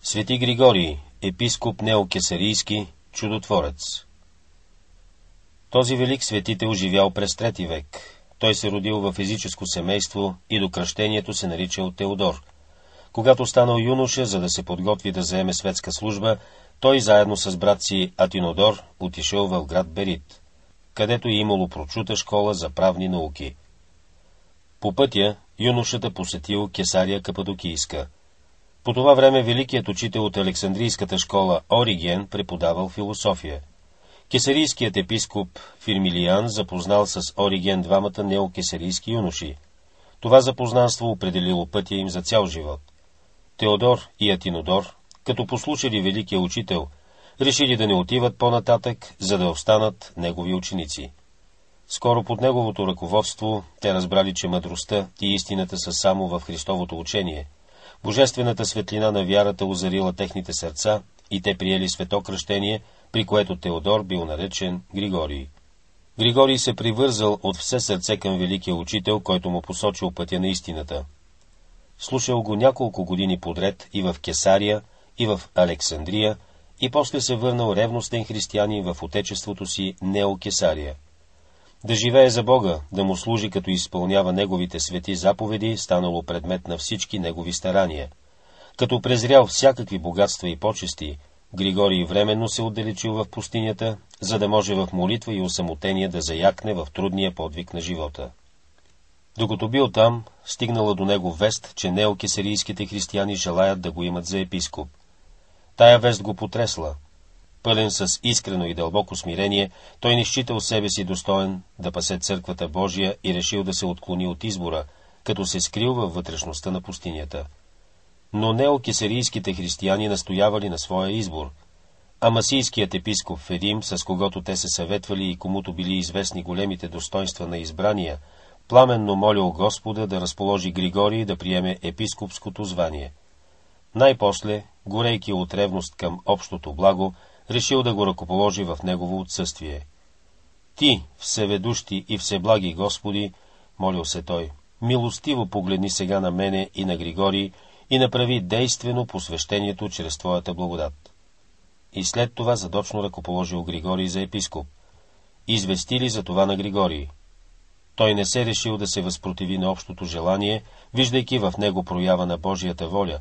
Свети Григорий, епископ неокесарийски, чудотворец. Този велик светител живял през трети век. Той се родил в езическо семейство и до кръщението се наричал Теодор. Когато станал юноша, за да се подготви да заеме светска служба, той заедно с брат си Атинодор отишъл в град Берит, където имало прочута школа за правни науки. По пътя юношата посетил Кесария Кападокийска. По това време великият учител от Александрийската школа Ориген преподавал философия. Кесарийският епископ Фирмилиян запознал с Ориген двамата неокесарийски юноши. Това запознанство определило пътя им за цял живот. Теодор и Атинодор, като послушали великия учител, решили да не отиват по-нататък, за да останат негови ученици. Скоро под неговото ръководство те разбрали, че мъдростта и истината са само в Христовото учение. Божествената светлина на вярата озарила техните сърца и те приели свето кръщение, при което Теодор бил наречен Григорий. Григорий се привързал от все сърце към великия учител, който му посочил пътя на истината. Слушал го няколко години подред и в Кесария, и в Александрия, и после се върнал ревностен християнин в отечеството си Неокесария. Да живее за Бога, да му служи като изпълнява неговите свети заповеди, станало предмет на всички негови старания. Като презрял всякакви богатства и почести, Григорий временно се отдалечил в пустинята, за да може в молитва и осамотение да заякне в трудния подвиг на живота. Докато бил там, стигнала до него вест, че неокесарийските християни желаят да го имат за епископ. Тая вест го потресла. Пълен с искрено и дълбоко смирение, той не считал себе си достоен да пасе църквата Божия и решил да се отклони от избора, като се скрил във вътрешността на пустинята. Но неокесарийските християни настоявали на своя избор. Амасийският епископ Федим, с когото те се съветвали и комуто били известни големите достоинства на избрания, пламенно молил Господа да разположи Григорий да приеме епископското звание. Най-после, горейки от ревност към общото благо, решил да го ръкоположи в негово отсъствие. Ти, всеведущи и всеблаги Господи, молил се той, милостиво погледни сега на мене и на Григорий и направи действено посвещението чрез твоята благодат. И след това задочно ръкоположил Григорий за епископ. Известили за това на Григорий. Той не се решил да се възпротиви на общото желание, виждайки в него проява на Божията воля,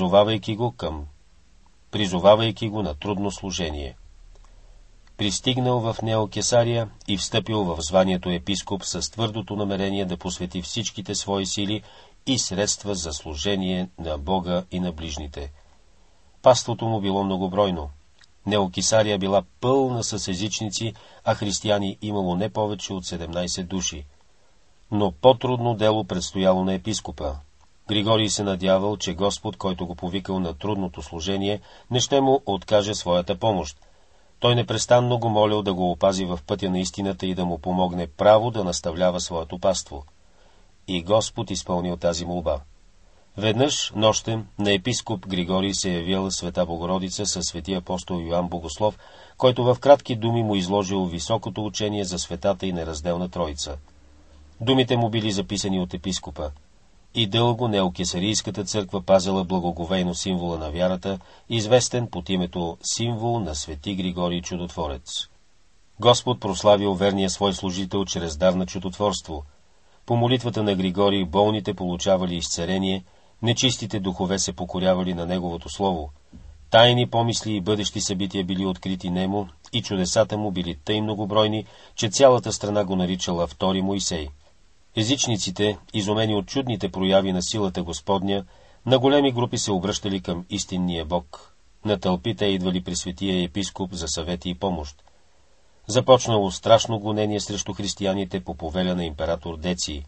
призовавайки го на трудно служение. Пристигнал в Неокесария и встъпил в званието епископ с твърдото намерение да посвети всичките свои сили и средства за служение на Бога и на ближните. Паството му било многобройно. Неокесария била пълна с езичници, а християни имало не повече от 17 души. Но по-трудно дело предстояло на епископа. Григорий се надявал, че Господ, който го повикал на трудното служение, не ще му откаже своята помощ. Той непрестанно го молил да го опази в пътя на истината и да му помогне право да наставлява своето паство. И Господ изпълнил тази молба. Веднъж нощем на епископ Григорий се явила света Богородица със светия апостол Йоан Богослов, който в кратки думи му изложил високото учение за светата и неразделна Троица. Думите му били записани от епископа. И дълго неокесарийската църква пазила благоговейно символа на вярата, известен под името символ на свети Григорий Чудотворец. Господ прославил верния свой служител чрез дар на чудотворство. По молитвата на Григорий болните получавали изцеление, нечистите духове се покорявали на неговото слово. Тайни помисли и бъдещи събития били открити нему и чудесата му били тъй многобройни, че цялата страна го наричала Втори Моисей. Езичниците, изумени от чудните прояви на силата Господня, на големи групи се обръщали към истинния Бог. На тълпи те идвали при светия епископ за съвети и помощ. Започнало страшно гонение срещу християните по повеля на император Деций,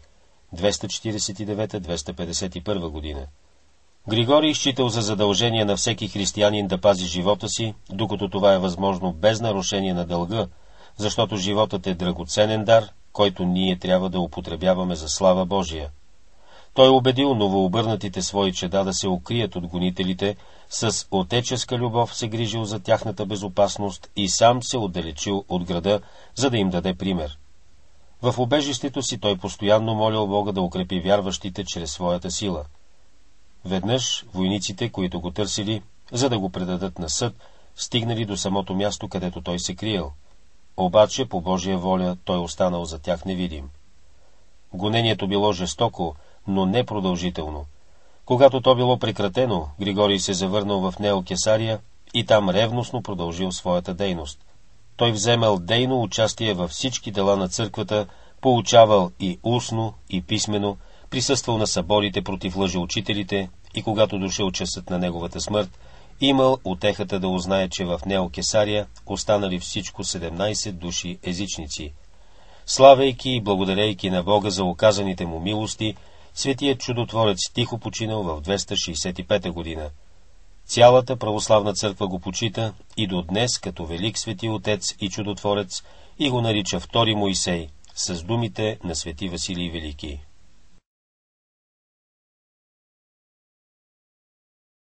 249-251 година. Григорий считал за задължение на всеки християнин да пази живота си, докато това е възможно без нарушение на дълга, защото животът е драгоценен дар, който ние трябва да употребяваме за слава Божия. Той убедил новообърнатите свои чеда да се укрият от гонителите, с отеческа любов се грижил за тяхната безопасност и сам се отдалечил от града, за да им даде пример. В убежището си той постоянно молил Бога да укрепи вярващите чрез своята сила. Веднъж войниците, които го търсили, за да го предадат на съд, стигнали до самото място, където той се криел. Обаче, по Божия воля, той останал за тях невидим. Гонението било жестоко, но не продължително. Когато то било прекратено, Григорий се завърнал в Нео Кесария и там ревностно продължил своята дейност. Той вземал дейно участие във всички дела на църквата, поучавал и устно, и писмено, присъствал на съборите против лъжеучителите и когато дошъл часът на неговата смърт, имал утехата да узнае, че в Нео Кесария останали всичко 17 души езичници. Славейки и благодарейки на Бога за оказаните му милости, светият чудотворец тихо починал в 265 година. Цялата православна църква го почита и до днес като велик свети отец и чудотворец и го нарича втори Моисей с думите на свети Василий Велики.